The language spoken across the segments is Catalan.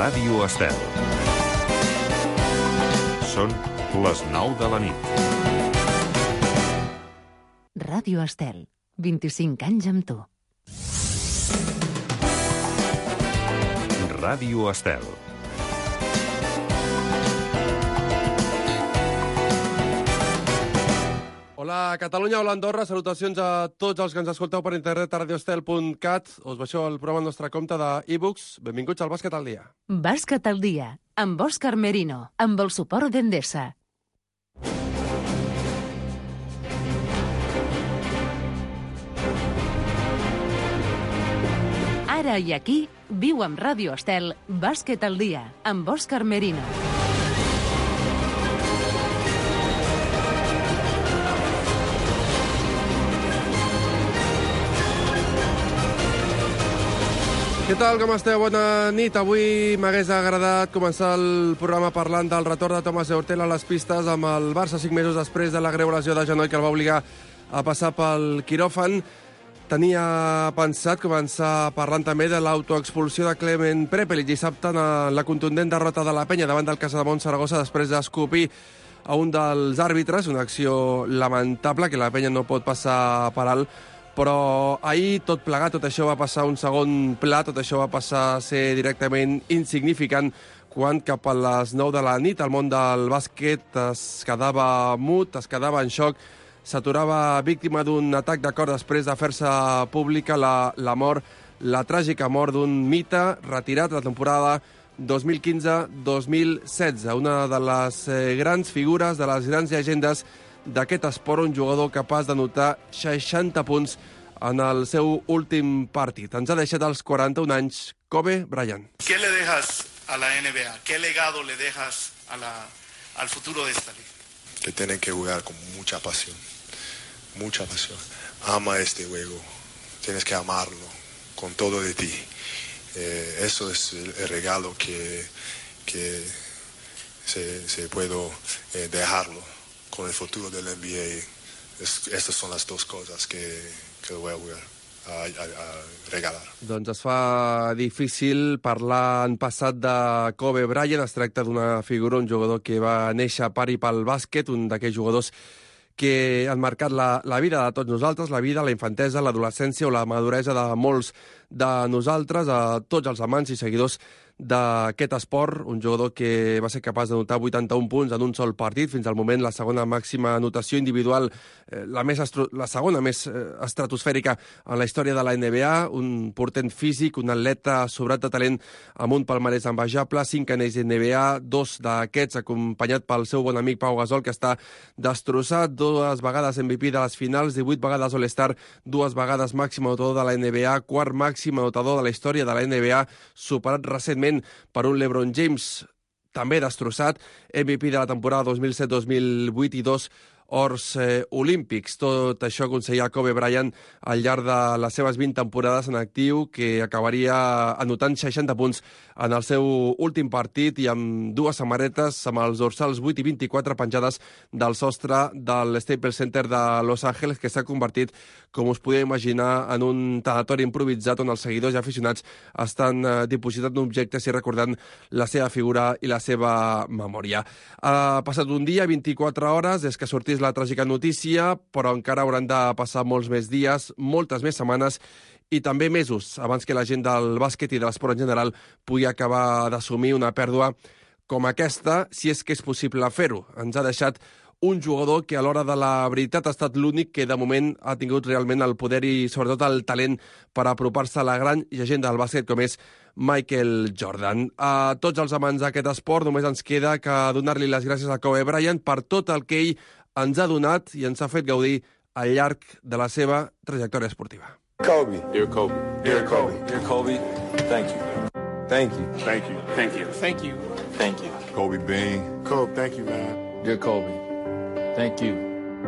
Ràdio Estel. Són les 9 de la nit. Ràdio Estel, 25 anys amb tu. Ràdio Estel. Hola, Catalunya, hola, Andorra. Salutacions a tots els que ens escolteu per internet a radioestel.cat. Us baixeu el programa al nostre compte d'e-books. Benvinguts al Bàsquet al dia. Bàsquet al dia, amb Òscar Merino, amb el suport d'Endesa. Ara i aquí, viu amb Ràdio Estel, Bàsquet al dia, amb Òscar Merino. Què tal, com esteu? Bona nit. Avui m'hagués agradat començar el programa parlant del retorn de Tomàs Eurtel a les pistes amb el Barça 5 mesos després de la greu lesió de genoll que el va obligar a passar pel quiròfan. Tenia pensat començar parlant també de l'autoexpulsió de Clement Prepelic dissabte en la contundent derrota de la Penya davant del Casademont Saragossa després d'escopir a un dels àrbitres, una acció lamentable que la Penya no pot passar per alt. Però ahir tot plegat, tot això va passar a un segon pla, tot això va passar a ser directament insignificant quan cap a les 9 de la nit el món del bàsquet es quedava mut, es quedava en xoc, s'aturava víctima d'un atac de cor després de fer-se pública la mort, la tràgica mort d'un mite retirat la temporada 2015-2016, una de les grans figures, de les grans llegendes d'aquest esport, un jugador capaç d'anotar 60 punts en el seu últim partit. Ens ha deixat als 41 anys Kobe Bryant. ¿Qué le dejas a la NBA? ¿Qué legado le dejas al futuro de esta liga? Que tienen que jugar con mucha pasión. Mucha pasión. Ama este juego. Tienes que amarlo con todo de ti. Eso es el regalo que se puedo dejarlo con el futuro del NBA. Estas son las dos cosas que voy a regalar. Doncs es fa difícil parlar en passat de Kobe Bryant. Es tracta d'una figura, un jugador que va néixer a pari pel bàsquet, un d'aquells jugadors que han marcat la vida de tots nosaltres, la vida, la infantesa, l'adolescència o la maduresa de molts de nosaltres, a tots els amants i seguidors d'aquest esport, un jugador que va ser capaç d'anotar 81 punts en un sol partit, fins al moment la segona màxima anotació individual, la segona més estratosfèrica en la història de la NBA, un portent físic, un atleta sobrat de talent amb un palmarès envejable, 5 anells NBA, 2 d'aquests acompanyat pel seu bon amic Pau Gasol, que està destrossat, 2 vegades MVP de les finals, 18 vegades All-Star, 2 vegades màxim anotador de la NBA, 4 màxim anotador de la història de la NBA, superat recentment per un LeBron James també destrossat, MVP de la temporada 2007-2008 i 2 ors olímpics. Tot això aconseguia Kobe Bryant al llarg de les seves 20 temporades en actiu, que acabaria anotant 60 punts en el seu últim partit i amb 2 samarretes amb els dorsals 8 i 24 penjades del sostre del Staples Center de Los Angeles, que s'ha convertit, com us podeu imaginar, en un tanatori improvisat on els seguidors i aficionats estan dipositant objectes i recordant la seva figura i la seva memòria. Ha passat un dia, 24 hores, des que sortís la tràgica notícia, però encara hauran de passar molts més dies, moltes més setmanes i també mesos abans que la gent del bàsquet i de l'esport en general pugui acabar d'assumir una pèrdua com aquesta, si és que és possible fer-ho. Ens ha deixat un jugador que a l'hora de la veritat ha estat l'únic que de moment ha tingut realment el poder i sobretot el talent per apropar-se a la gran llegenda del bàsquet com és Michael Jordan. A tots els amants d'aquest esport només ens queda que donar-li les gràcies a Kobe Bryant per tot el que ell ens ha donat i ens ha fet gaudir al llarg de la seva trajectòria esportiva. Kobe. Dear Kobe. Dear Kobe. Dear Kobe, thank you. Thank you. Thank you. Thank you. Thank you. Thank you. Kobe Bean. Kobe, thank you, man. Dear Kobe, thank you.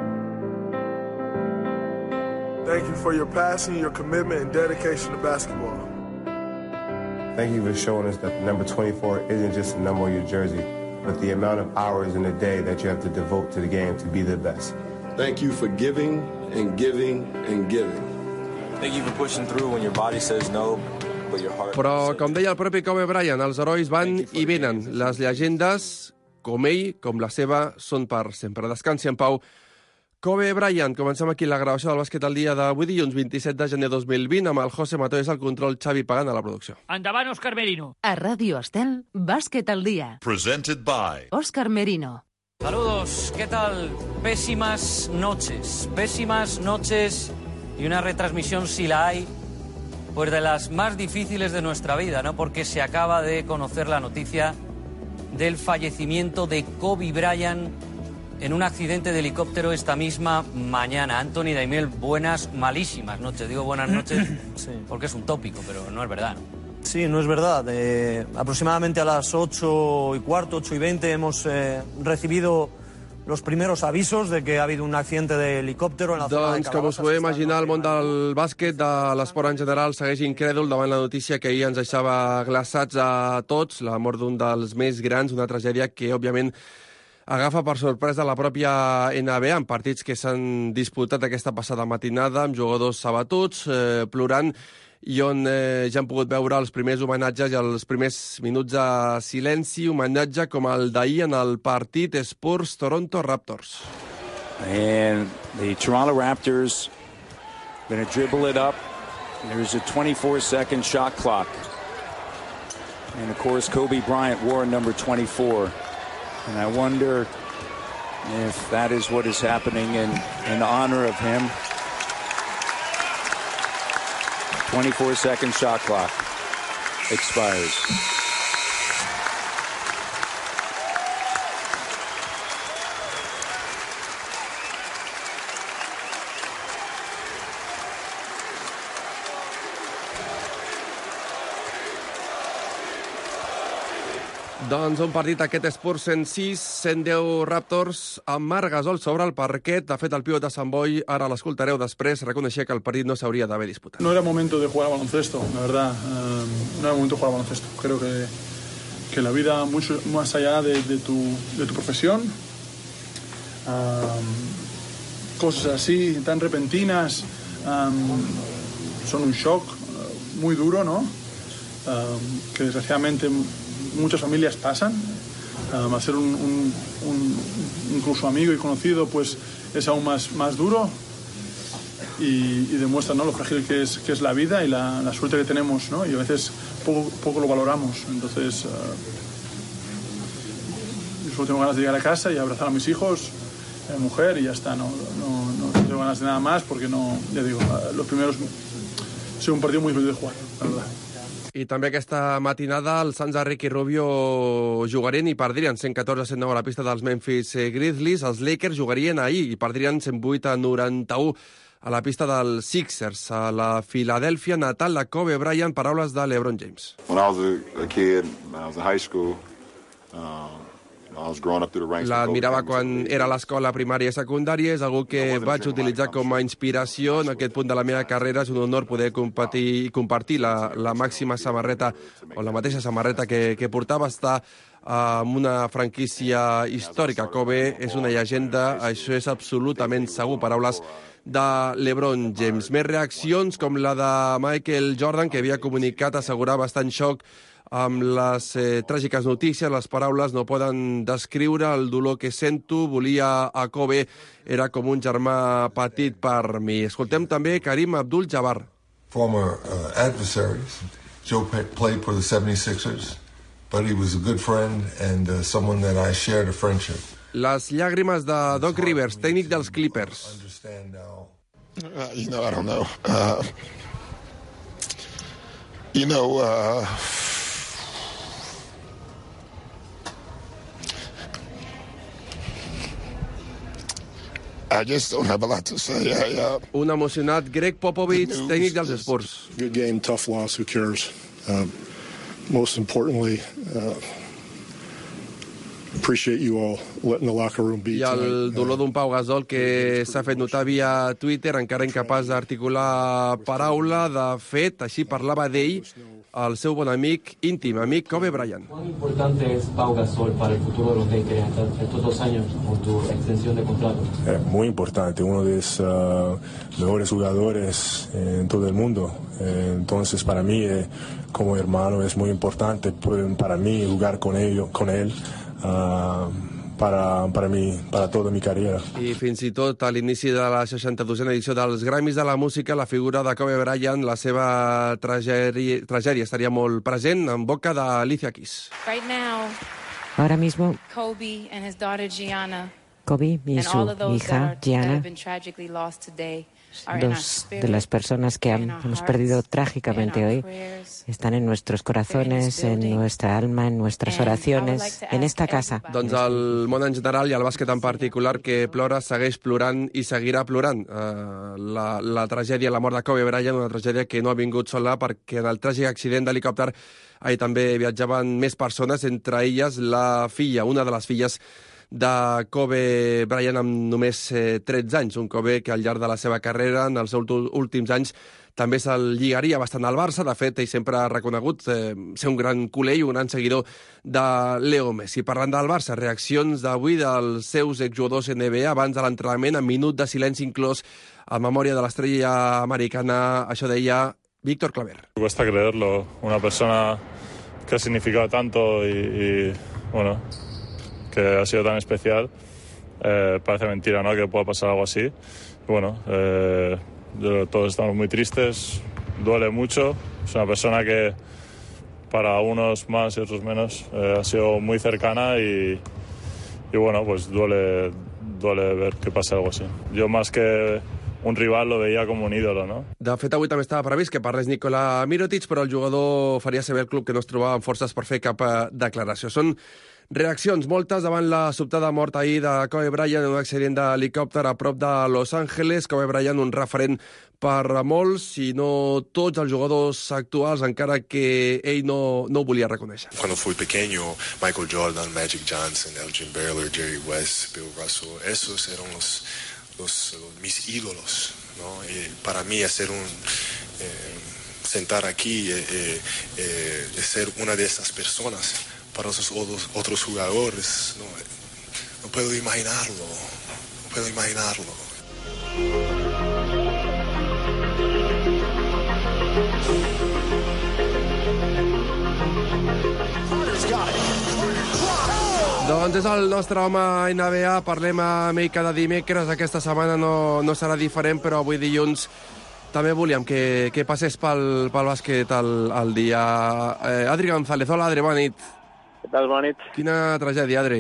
Thank you for your passion, your commitment, and dedication to basketball. Thank you for showing us that number 24 isn't just a number on your jersey, but the amount of hours in a day that you have to devote to the game to be the best. Thank you for giving and giving and giving. Thank you for pushing through when your body says no, Però, com deia el propi Kobe Bryant, els herois van i venen. Les llegendes, com ell, com la seva, són per sempre. Descansi en pau. Kobe Bryant, comencem aquí la gravació del bàsquet al dia d'avui dilluns 27 de gener 2020 amb el José Matoes al control, Xavi Pagant a la producció. Endavant, Òscar Merino. A Ràdio Estel, bàsquet al dia. Presented by Òscar Merino. Saludos, ¿qué tal? Pésimas noches y una retransmisión, si la hay, pues de las más difíciles de nuestra vida, ¿no? Porque se acaba de conocer la noticia del fallecimiento de Kobe Bryant en un accidente de helicóptero esta misma mañana. Anthony Daimiel, malísimas noches. Digo buenas noches sí, porque es un tópico, pero no es verdad, ¿no? Sí, no es verdad. Aproximadamente a las 8:15, 8:20 hemos recibido los primeros avisos de que ha habido un accidente de helicòptero en la zona de Calabasas. Com us podeu imaginar, el món del bàsquet, de l'esport en general, segueix incrèdul davant la notícia que ahir ens deixava glaçats a tots, la mort d'un dels més grans, una tragèdia que, òbviament, agafa per sorpresa la pròpia NBA, en partits que s'han disputat aquesta passada matinada, amb jugadors abatuts, plorant, i on ja han pogut veure els primers homenatges i els primers minuts de silenci, homenatge com el d'ahir en el partit Spurs-Toronto Raptors. And the Toronto Raptors going to dribble it up. There's a 24-second shot clock. And, of course, Kobe Bryant wore number 24. And I wonder if that is what is happening in honor of him. 24-second shot clock expires. Doncs un partit aquest Spurs 106, 110 Raptors, amb Marc Gasol sobre el parquet. De fet, el pivot de Sant Boi, ara l'escoltareu després, reconeixia que el partit no s'hauria d'haver disputat. No era momento de jugar al baloncesto, la verdad. No era momento de jugar al baloncesto. Creo que la vida, mucho más allá de tu profesión, cosas así, tan repentinas, son un shock muy duro, ¿no? Que desgraciadamente muchas familias pasan. Al ser un incluso amigo y conocido, pues es aún más duro y demuestra, ¿no?, lo frágil que es la vida y la suerte que tenemos, ¿no? Y a veces poco lo valoramos. Entonces yo solo tengo ganas de llegar a casa y abrazar a mis hijos, a mi mujer, y ya está. No tengo ganas de nada más porque no, ya digo, los primeros ha sido un partido muy difícil de jugar, la verdad. I també aquesta matinada els Suns de Ricky Rubio jugarien i perdrien 114-109 a la pista dels Memphis Grizzlies. Els Lakers jugarien ahir i perdrien 108-91 a la pista dels Sixers. A la Filadèlfia natal de Kobe Bryant, paraules de LeBron James. When I was a kid, when I was in high school, l'admirava quan era a l'escola primària i secundària, és algú que vaig utilitzar com a inspiració en aquest punt de la meva carrera. És un honor poder compartir la màxima samarreta, o la mateixa samarreta que portava. Estar amb una franquícia històrica. Kobe és una llegenda, això és absolutament segur. Paraules de LeBron James. Més reaccions com la de Michael Jordan, que havia comunicat assegurava estar en xoc amb les tràgiques notícies. Les paraules no poden descriure el dolor que sento. Volia a Kobe, era com un germà petit per mi. Escoltem també Karim Abdul-Jabbar. Former adversaries. Joe played for the 76ers, but he was a good friend and someone that I shared a friendship. Les llàgrimes de Doc Rivers, tècnic dels Clippers. I don't know. I just don't have a lot to say. Un emocionat Greg Popovich, tècnic dels Spurs. Good game, tough loss, who cares? Most importantly, appreciate you all letting the locker room beat. I el dolor d'un Pau Gasol que s'ha fet notar via Twitter, encara incapaç d'articular paraula. De fet, així parlava d'ell el seu bon amic, íntim amic, Kobe Bryant. ¿Cuán importante es Pau Gasol para el futuro de los Lakers estos 2 años con tu extensión de contrato? Muy importante, uno de los mejores jugadores en todo el mundo. Entonces, para mí, como hermano, es muy importante para mí jugar con él, para toda mi carrera. I fins i tot a l'inici de la 62a edició dels Grammys de la Música, la figura de Kobe Bryant, la seva tragèdia estaria molt present en boca d'Alicia Keys. Right now, ahora mismo, Kobe and his daughter Gianna, Kobe y su hija Gianna, dos de las personas que hemos perdido trágicamente hoy, están en nuestros corazones, en nuestra alma, en nuestras oraciones, en esta casa. Doncs el món en general i el bàsquet en particular que plora, segueix plorant i seguirà plorant. La tragèdia, la mort de Kobe Bryant, una tragèdia que no ha vingut sola perquè en el tràgic accident d'helicòpter també viatjaven més persones, entre elles la filla, una de les filles de Kobe Bryant amb només 13 anys, un Kobe que al llarg de la seva carrera, en els últims anys, també se'l lligaria bastant al Barça. De fet, ell sempre ha reconegut ser un gran culer i un gran seguidor de Leo Messi. Parlant del Barça, reaccions d'avui dels seus exjugadors NBA abans de l'entrenament, en minut de silenci inclòs a memòria de l'estrella americana. Això deia Víctor Claver. Cuesta creerlo, una persona que ha significado tanto y bueno, que ha sido tan especial, parece mentira, ¿no?, que pueda pasar algo así. Bueno, todos estamos muy tristes, duele mucho. Es una persona que para unos más y otros menos ha sido muy cercana y bueno, pues duele ver que pasa algo así. Yo más que un rival lo veia com un ídolo, no? De fet, avui també estava previst que parlés Nikola Mirotic, però el jugador faria saber al club que no es trobava amb forces per fer cap declaració. Són reaccions moltes davant la sobtada mort ahir de Kobe Bryant en un accident d'helicòpter a prop de Los Angeles. Kobe Bryant, un referent per molts, si no tots els jugadors actuals, encara que ell no ho volia reconèixer. Cuando fui pequeño, Michael Jordan, Magic Johnson, Elgin Baylor, Jerry West, Bill Russell, esos eran mis ídolos, ¿no? Y para mí hacer sentar aquí ser una de esas personas para esos otros jugadores, no puedo imaginarlo. Doncs és el nostre home NBA, parlem amb ell cada dimecres. Aquesta setmana no serà diferent, però avui dilluns també volíem que passés pel bàsquet el dia. Adri González, hola Adri, bona nit. Què tal, bona nit? Quina tragèdia, Adri.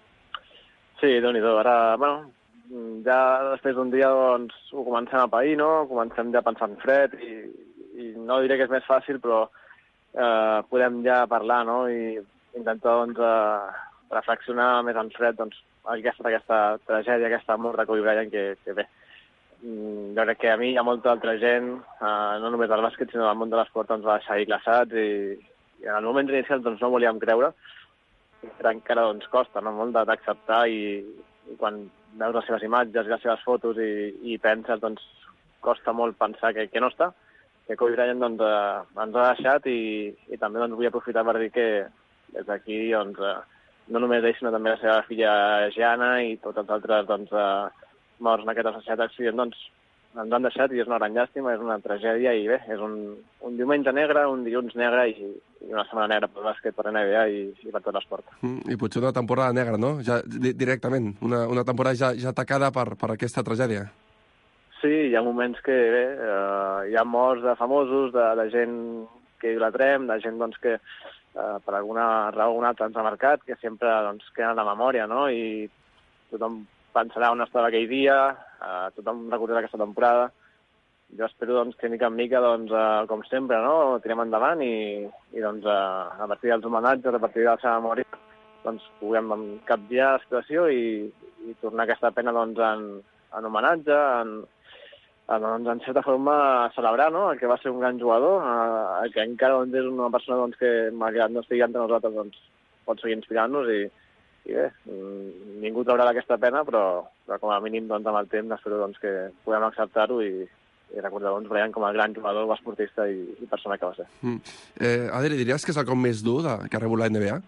Sí, Déu-n'hi-do. Ara, bueno, ja després d'un dia doncs, ho comencem a pair, no? Comencem ja pensant fred i no diré que és més fàcil, però podem ja parlar, no? I intentar doncs, reflexionar més en fred doncs, aquesta tragèdia, aquesta mort de Kobe Bryant que bé. Jo crec que a mi hi ha molta altra gent, no només del bàsquet, sinó del món de l'esport, ens va deixar glaçats i en el moment inicial doncs, no volíem creure, però encara doncs, costa, no? Molt d'acceptar i quan veus les seves imatges i les seves fotos i penses, doncs costa molt pensar que no està, que Kobe Bryant doncs, ens ha deixat i també doncs, vull aprofitar per dir que des d'aquí doncs, no només ell, sinó també la seva filla Gianna i tots els altres doncs, morts en aquest associat accident, doncs, ens han deixat i és una gran llàstima, és una tragèdia i bé, és un diumenge negre, un dilluns negre i una setmana negra pel bàsquet, per NBA i per tot l'esport. I potser una temporada negra, no? Ja, directament, una temporada ja tacada per aquesta tragèdia. Sí, hi ha moments que bé, hi ha morts de famosos, de gent que idolatrem, de gent doncs, que per alguna raó o una altra ens ha marcat, que sempre doncs, queden a la memòria, no? I tothom pensarà on estava aquell dia, tothom recordarà aquesta temporada. Jo espero doncs, que mica en mica, doncs, com sempre, no? Tirem endavant i doncs, a partir dels homenatges, a partir de la seva memòria, doncs, puguem capgirar la situació i tornar aquesta pena doncs, en homenatge, doncs, en certa forma a celebrar, no? El que va ser un gran jugador, el que encara doncs, és una persona doncs, que, malgrat no estigui entre nosaltres, doncs, pot seguir inspirant-nos i bé, ningú traurà d'aquesta pena, però com a mínim doncs, amb el temps espero doncs, que puguem acceptar-ho i recordar doncs, Bryant com a gran jugador, esportista i persona que va ser. Adri, diries que és el cop més dur que ha rebut la NBA?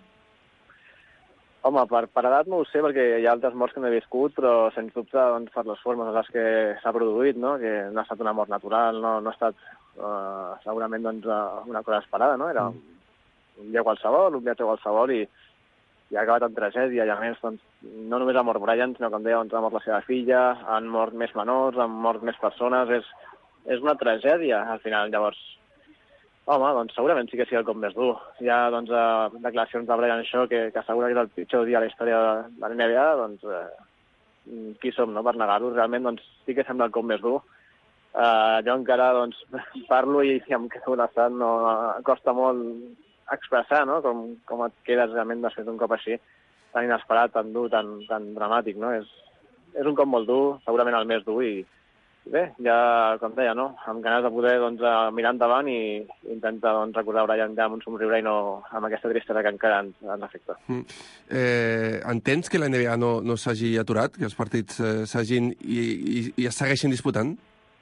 Home, per edat no ho sé, perquè hi ha altres morts que no he viscut, però sens dubte doncs, per les formes en les que s'ha produït, no? Que no ha estat una mort natural, no ha estat segurament doncs, una cosa esperada, no? Era un dia qualsevol, un viatge qualsevol, i ha acabat en tragèdia, i a més, doncs, no només ha mort Bryant, sinó, com deia, doncs, ha mort la seva filla, han mort més menors, han mort més persones, és una tragèdia, al final. Llavors, home, doncs segurament sí que sigui el cop més dur. Hi ha, doncs, declaracions de Brian Shaw que assegura que és el pitjor dia a la història de la NBA, doncs, qui som, no?, per negar-ho? Realment, doncs, sí que sembla el cop més dur. Jo encara, doncs, parlo i em quedo un estat, no, costa molt expressar, no?, com et quedes realment després d'un cop així, tan inesperat, tan dur, tan dramàtic, no? És un cop molt dur, segurament el més dur, i bé, ja, com deia, no?, amb ganes de poder, doncs, mirar endavant i intentar, doncs, recordar Brian ja amb un somriure i no amb aquesta tristesa que encara ens afecta. Entens que la NBA no s'hagi aturat, que els partits s'hagin i es segueixin disputant?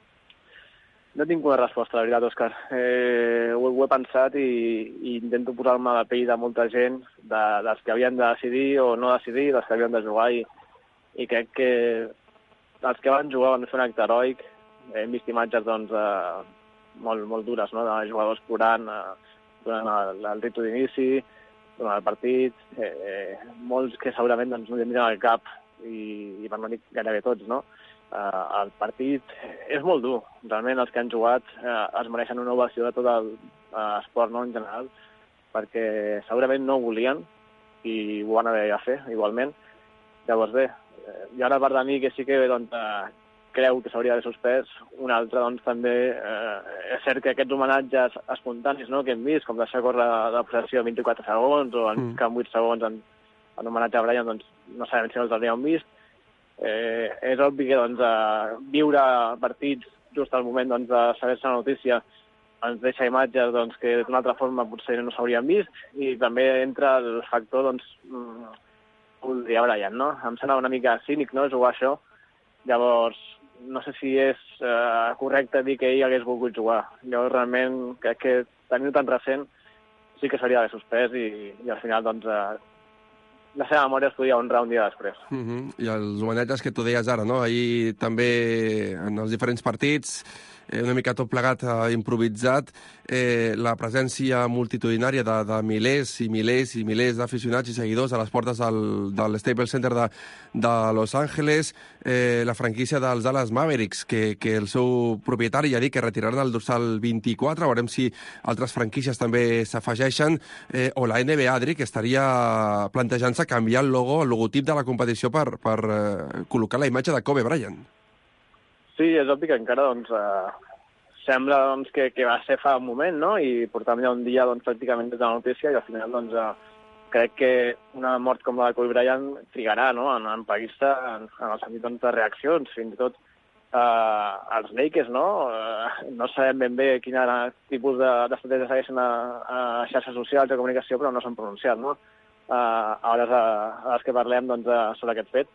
No tinc una resposta, la veritat, Òscar. Ho he pensat i intento posar-me a la pell de molta gent, dels que havien de decidir o no decidir, dels que havien de jugar, i crec que els que van jugar van fer un acte heroic. Hem vist imatges, doncs, molt dures, no?, de jugadors plorant durant el ritu d'inici, durant el partit, molts que segurament doncs, no tindrien al cap, i per no dir gairebé tots, no? El partit és molt dur. Realment els que han jugat es mereixen una ovació de tot l'esport, no?, en general, perquè segurament no ho volien i ho van haver de fer igualment. Llavors bé, hi ha una part de mi que sí que doncs, creu que s'hauria d'haver suspès, una altra doncs, també és cert que aquests homenatges espontanis, no?, que hem vist, com deixar córrer la possessió 24 segons o en 8 segons en homenatge a Brian, doncs no sabem si no els hauríem vist. És obvi que doncs, viure partits just al moment doncs, de saber-se la notícia ens deixa imatges doncs, que d'una altra forma potser no s'haurien vist, i també entra el factor doncs, voldria Brian, no? Em sembla una mica cínic, no?, jugar això. Llavors, no sé si és correcte dir que ell hagués volgut jugar. Jo realment crec que tenint tan recent sí que s'hauria d'haver suspès i al final doncs, la seva memòria es podia honrar un dia després. I els homenatges que tu deies ara, no? Ahir també en els diferents partits, una mica tot plegat improvisat, la presència multitudinària de milers i milers i milers d'aficionats i seguidors a les portes del Staples Center de Los Angeles, la franquícia dels Dallas Mavericks, que el seu propietari ja ha dit que retiraran el dorsal 24, veurem si altres franquícies també s'afegeixen, o la NBA, Adri, que estaria plantejant-se canviar el logo, el logotip de la competició per col·locar la imatge de Kobe Bryant. Sí, és obvi que encara doncs, sembla doncs, que va ser fa un moment, no?, i portàvem ja un dia doncs, pràcticament des de la notícia, i al final doncs, crec que una mort com la de Kobe Bryant trigarà, no?, en pagar-se en el sentit doncs, de reaccions, fins i tot els Lakers, no? No sabem ben bé quin tipus d'estratègia segueixen a xarxes socials de comunicació, però no s'han pronunciat, no? A hores que parlem doncs, sobre aquest fet.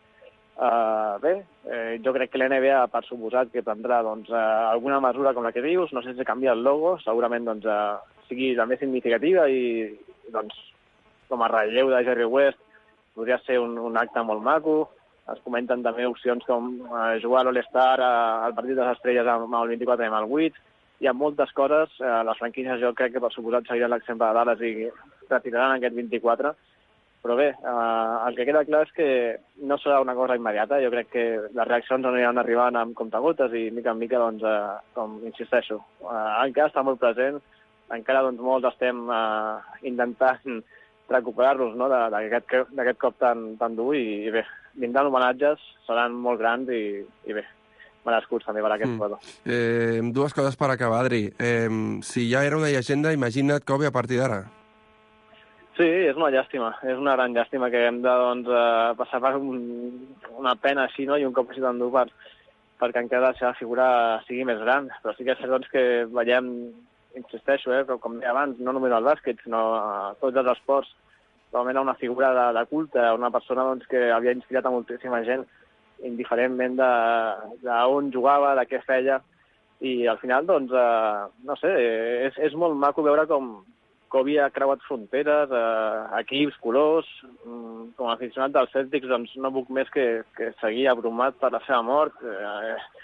Jo crec que l'NBA, per suposat, que prendrà doncs, alguna mesura com la que dius, no sé si canvia el logo, segurament doncs, sigui també significativa i doncs, com a relleu de Jerry West podria ser un acte molt maco. Es comenten també opcions com jugar a l'All-Star al partit de les estrelles amb el 24 i amb el 8. Hi ha moltes coses, les franquícies jo crec que per suposat seguiran l'exemple de Dallas i retiraran aquest 24. Però bé, el que queda clar és que no serà una cosa immediata. Jo crec que les reaccions aniran arribant amb comptagotes i mica en mica, doncs, com insisteixo, encara està molt present, encara doncs, molts estem intentant recuperar-los, no?, d'aquest cop tan dur, i bé, vindran homenatges, seran molt grans i bé, merescuts també per aquest jugador. Dues coses per acabar, Adri. Si ja era una llegenda, imagina't Kobe a partir d'ara. Sí, és una llàstima, és una gran llàstima que hem de doncs, passar per una pena així, no?, i un cop així tan dur perquè encara la seva figura sigui més gran. Però sí que és cert doncs, que veiem, insisteixo, com deia abans, no només al bàsquet, sinó a tots els esports, realment una figura de culte, una persona doncs, que havia inspirat a moltíssima gent, indiferentment d'on jugava, de què feia, i al final, doncs, no sé, és molt maco veure com Kobe ha creuat fronteres, equips, colors. Com a aficionat dels Celtics, doncs no puc més que seguir abrumat per la seva mort.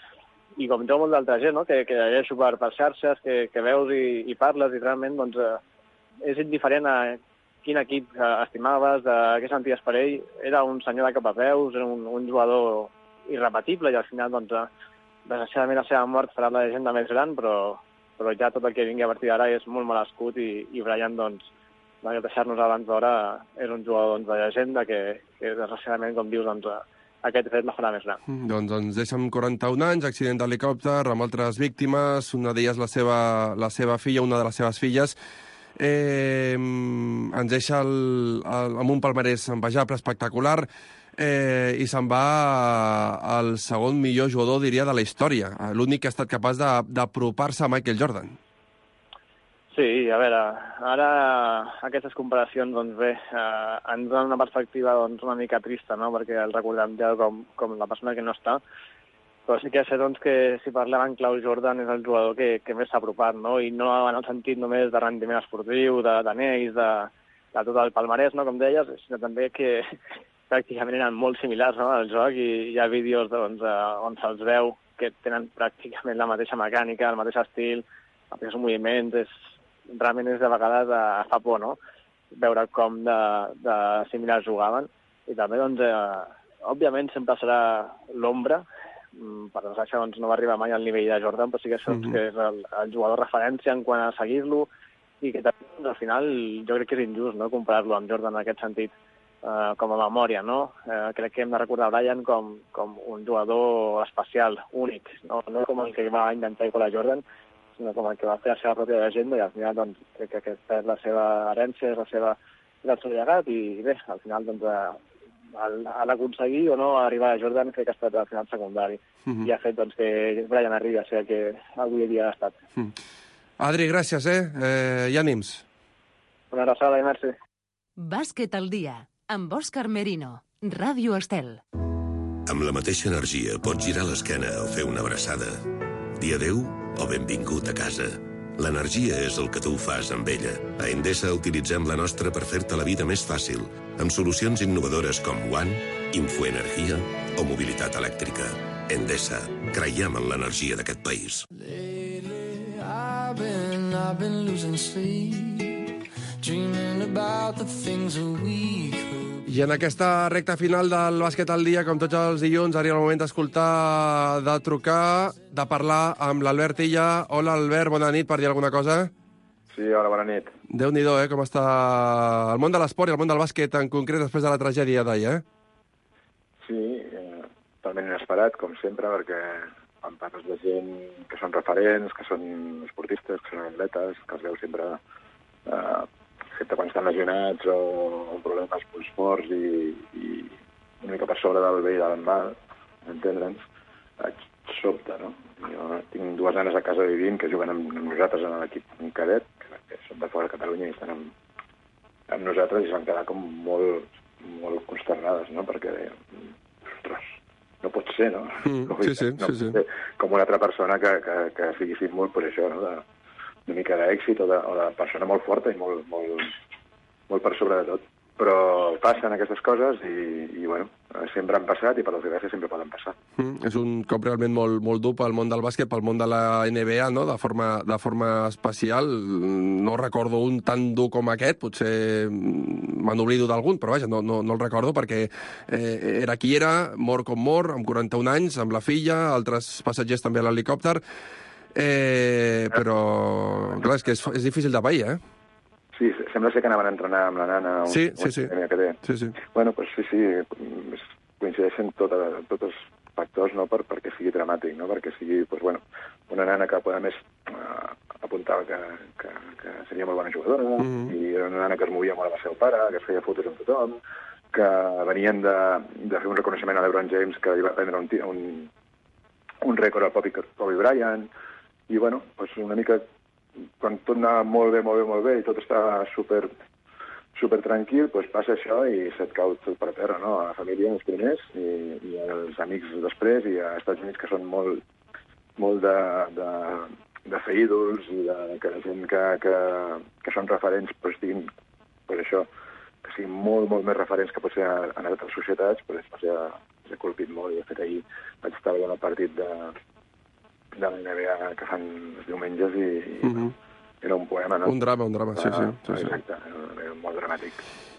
i com jo molt d'altra gent, no? que llegeixo per xarxes, que veus i parles, i realment doncs, és indiferent a quin equip estimaves, què senties per ell. Era un senyor de cap a peus, era un jugador irrepetible, i al final, doncs, desgraciadament la seva mort farà la llegenda més gran, però ja tot el que vingui a partir d'ara és molt merescut, i Bryant, doncs, va deixar-nos abans d'hora, és un jugador, doncs, de llegenda que desgraciadament, com dius, doncs, aquest fet la farà més gran. Doncs ens deixa amb 41 anys, accident d'helicòpter, amb altres víctimes, una d'elles la seva filla, una de les seves filles. Ens deixa amb un palmarès envejable, espectacular, i se'n va al segon millor jugador, diria, de la història. L'únic que ha estat capaç d'apropar-se a Michael Jordan. Sí, a veure, ara aquestes comparacions, doncs bé, ens donen una perspectiva doncs, una mica trista, no?, perquè el recordem ja com la persona que no està, però sí que és doncs, que si parlem en clau, Jordan és el jugador que més s'ha apropat, no?, i no en el sentit només de rendiment esportiu, d'anells, de tot el palmarès, no?, com deies, sinó també que pràcticament eren molt similars, no?, al joc, i hi ha vídeos doncs, on se'ls veu que tenen pràcticament la mateixa mecànica, el mateix estil, els mateixos moviments. Realment és de vegades fa por, no?, veure com de similars jugaven. I també, doncs, òbviament sempre serà l'ombra. Per desgràcia, doncs, no va arribar mai al nivell de Jordan, però sí que és el jugador referència en quant a seguir-lo, i que també, al final, jo crec que és injust, no?, comparar-lo amb Jordan en aquest sentit, com a memòria, no? Crec que hem de recordar Bryant com un jugador especial, únic, no com el que va intentar igualar Jordan, sinó com el que va fer la seva pròpia llegenda, i al final doncs, crec que aquesta és la seva herència, és el seu llegat, i bé, al final doncs, a l'aconseguir o no arribar a Jordan, crec que ha estat al final secundari, i ha fet doncs, que Bryant arribi a ser el que avui dia ha estat. Adri, gràcies, i ànims. Una abraçada i merci. Bàsquet al dia, amb Òscar Merino, Ràdio Estel. Amb la mateixa energia pots girar l'esquena o fer una abraçada. Dir adéu o benvingut a casa. L'energia és el que tu fas amb ella. A Endesa utilitzem la nostra per fer-te la vida més fàcil, amb solucions innovadores com One, Infoenergia o mobilitat elèctrica. Endesa, creiem en l'energia d'aquest país. I've been losing sleep, dreaming about the things that we could. I en aquesta recta final del Bàsquet al dia, com tots els dilluns, arriba el moment d'escoltar, de trucar, de parlar amb l'Albert Illa. Hola, Albert, bona nit, per dir alguna cosa. Sí, hola, bona nit. Déu-n'hi-do, com està el món de l'esport i el món del bàsquet en concret després de la tragèdia d'ahir, Sí, totalment inesperat, com sempre, perquè quan parles de gent que són referents, que són esportistes, que són atletes, que els veus sempre excepte quan estan lesionats o amb problemes forts i una mica per sobre del bé i del mal, entendre'ns, et sobta, no? Jo tinc dues nenes a casa vivint que juguen amb nosaltres en l'equip cadet, que són de fora de Catalunya i estan amb nosaltres, i s'han quedat com molt consternades, no? Perquè deien, ostres, no pot ser, no? Sí. Com una altra persona que sigui molt per això, no? Una mica d'èxit o de persona molt forta i molt per sobre de tot. Però passen aquestes coses i bueno, sempre han passat i per desgràcia sempre poden passar. És un cop realment molt dur pel món del bàsquet, pel món de la NBA, no? De forma especial. No recordo un tan dur com aquest, potser me n'oblido d'algun, però vaja, no el recordo perquè era qui era, mort com mort, amb 41 anys, amb la filla, altres passatgers també a l'helicòpter, però clar, és que és difícil de pair, Sí, sembla ser que anaven a entrenar amb la nana. Sí. Bueno, doncs sí, coincideixen tots els factors, no, perquè sigui dramàtic, no, perquè sigui, doncs, bueno, una nana que a més apuntava que seria molt bona jugadora, i era una nana que es movia molt amb el seu pare, que es feia fotos amb tothom, que venien de fer un reconeixement a LeBron James, que li va prendre un rècord al Kobe Bryant, i bueno, doncs una mica quan tot anava molt bé i tot estava super tranquil, doncs passa això i se't cau tot per terra, no? A la família els primers i els amics després, i a Estats Units, que són molt de fer ídols i que la gent que són referents siguin, per això, que siguin molt més referents que potser en altres societats, però després ja s'ha colpit molt. I de fet ahir vaig estar veient el partit de la NBA que fan els diumenges i era un poema, no? Un drama, sí. Exacte, era molt dramàtic.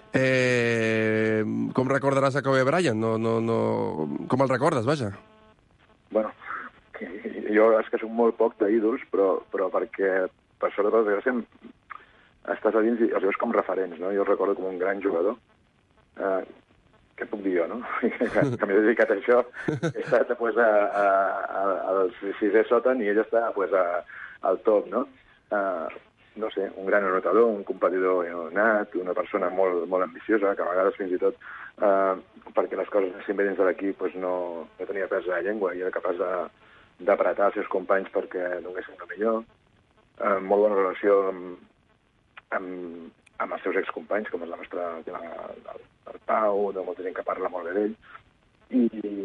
Com recordaràs a Kobe Bryant? Com el recordes, vaja? Bueno, jo és que soc molt poc d'ídols, però perquè, per sobretot, estàs a dins i els veus com referents, no? Jo el recordo com un gran jugador. Què puc dir jo, no? Que m'he dedicat a això. He estat al sisè sòtan i ell està al top, no? No sé, un gran anotador, un competidor nat, una persona molt, molt ambiciosa, que a vegades fins i tot, perquè les coses anessin bé dins de l'equip, no tenia pes a la llengua i era capaç d'apretar els seus companys perquè donessin el millor. Molt bona relació amb els seus excompanys, com és la nostra, el Pau, de molta gent que parla molt bé d'ell, i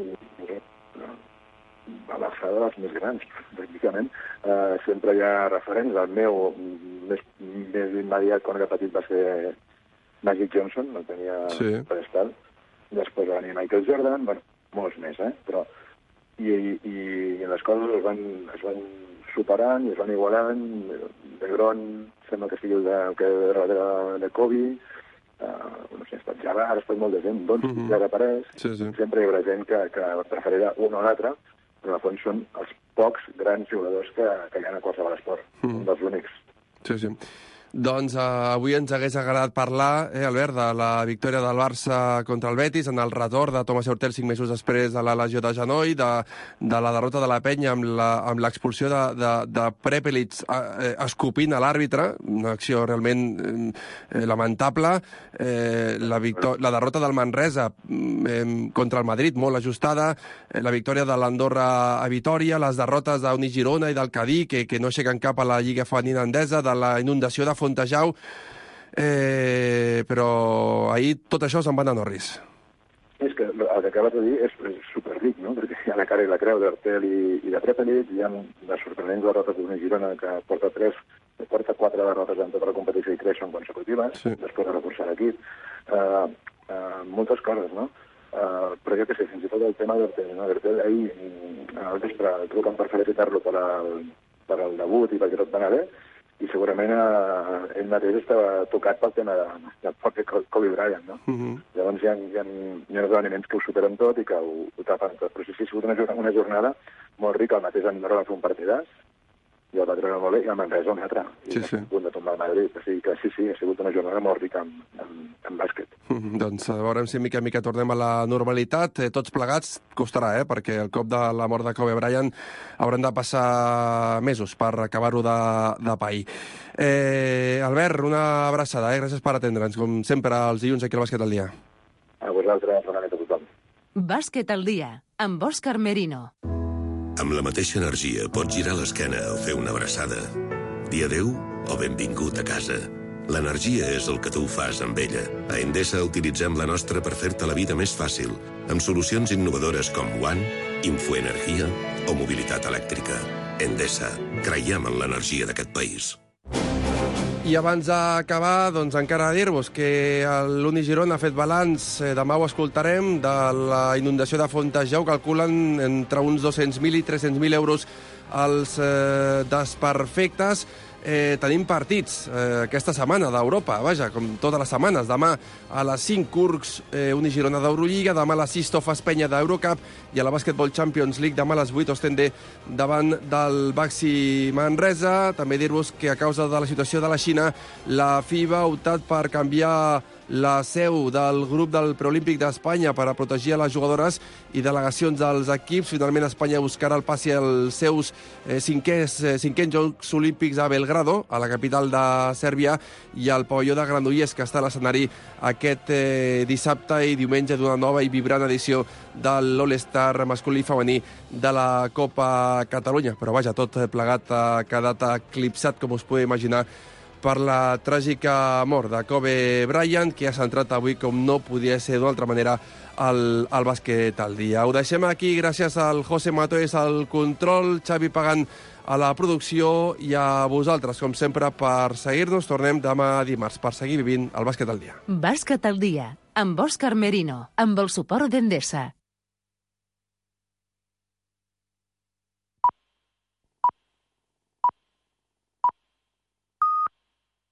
a l'alçada dels més grans, pràcticament. Sempre hi ha referents. El meu més immediat, quan era petit, va ser Magic Johnson, el tenia pedestal. Després va venir Michael Jordan, molts més, però... I les coses es van superant i es van igualant. LeBron sembla que sigui el que era de Kobe, no sé, ha estat Jabbar, ha estat molt de gent, doncs ja apareix. Sempre hi haurà gent que preferirà un o l'altre, però en el fons són els pocs grans jugadors que hi ha a qualsevol esport, un dels únics. Sí. Doncs avui ens hagués agradat parlar, Albert, de la victòria del Barça contra el Betis, en el retorn de Thomas Hurtel 5 mesos després de la lesió de genoll, de la derrota de la Penya amb l'expulsió de Prepelic escopint a l'àrbitre, una acció realment lamentable, la derrota del Manresa contra el Madrid, molt ajustada, la victòria de l'Andorra a Vitòria, les derrotes d'Uni Girona i del Cadí, que no aixequen cap a la Lliga Femenina Endesa, de la inundació de Fontejau, però ahir tot això se'n va anar a Norris. És que el que acabes de dir és superric, no? Perquè hi ha la cara i la creu d'Hurtel i de Prepelic, hi ha les sorprenents derrotes d'Uni Girona, que porta 4 derrotes en tota la competició i 3 són consecutives, després de reforçar l'equip. Moltes coses, no? Però jo què sé, fins i tot el tema d'Hurtel, no? Hurtel ahir al vespre truquen per felicitar-lo per al debut i perquè tot va anar bé, i segurament ell mateix estava tocat pel tema del propi Kobe Bryant, no? Llavors hi ha esdeveniments que ho superen tot i que ho tapen tot. Però sí, ha sigut una jornada molt rica. El mateix Andorra va fer un partidàs, i el va treure molt bé, i el Manresa un altre. I a punt de tombar el Madrid. O sigui que sí, ha sigut una jornada molt rica en bàsquet. Doncs veurem si mica en mica tornem a la normalitat. Tots plegats costarà, perquè el cop de la mort de Kobe Bryant hauran de passar mesos per acabar-ho de pair. Albert, una abraçada, gràcies per atendre'ns, com sempre, els dilluns aquí al Bàsquet al Dia. A vosaltres, bona nit a tothom. Bàsquet al Dia, amb Òscar Merino. Amb la mateixa energia pots girar l'esquena o fer una abraçada. Dir adéu o benvingut a casa. L'energia és el que tu fas amb ella. A Endesa utilitzem la nostra per fer-te la vida més fàcil, amb solucions innovadores com One, Infoenergia o mobilitat elèctrica. Endesa, creiem en l'energia d'aquest país. I abans d'acabar, doncs encara dir-vos que l'Uni Girona ha fet balanç, demà ho escoltarem, de la inundació de Fontejau. Calculen entre uns 200.000 i 300.000 euros els desperfectes. Tenim partits aquesta setmana d'Europa, vaja, com totes les setmanes. Demà a les 5 Curcs, Uni Girona d'Eurolliga, demà a les 6 Tofas Penya d'Eurocup i a la Basketball Champions League demà a les 8 Ostende davant del Baxi Manresa. També dir-vos que a causa de la situació de la Xina, la FIBA ha optat per canviar la seu del grup del Preolímpic d'Espanya per a protegir a les jugadores i delegacions dels equips. Finalment, Espanya buscarà el passi als seus cinquens Jocs Olímpics a Belgrado, a la capital de Sèrbia, i al pavelló de Granollers, que està a l'escenari aquest dissabte i diumenge d'una nova i vibrant edició de l'All-Star masculí i femení de la Copa Catalunya. Però vaja, tot plegat ha quedat eclipsat, com us podeu imaginar, per la tràgica mort de Kobe Bryant, que ha centrat avui, com no podia ser d'una altra manera, al bàsquet al dia. Ho deixem aquí gràcies al José Matoes al control, Xavi Pagant a la producció i a vosaltres, com sempre, per seguir-nos. Tornem demà dimarts per seguir vivint el bàsquet al dia. Bàsquet al dia, amb Òscar Merino, amb el suport d'Endesa.